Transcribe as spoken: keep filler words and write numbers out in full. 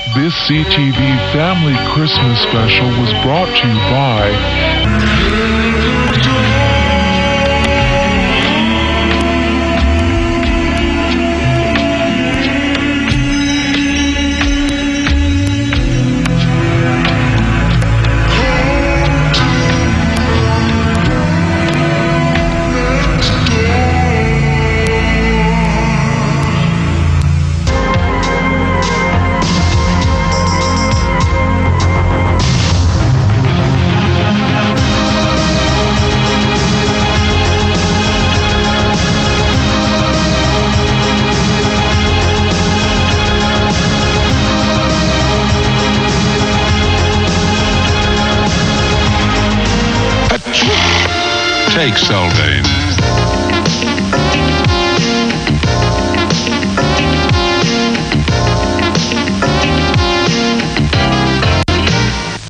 This C T V Family Christmas Special was brought to you by Take Selvane.